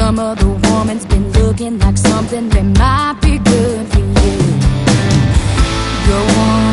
Some other woman's been looking like something that might be good for you. Go on.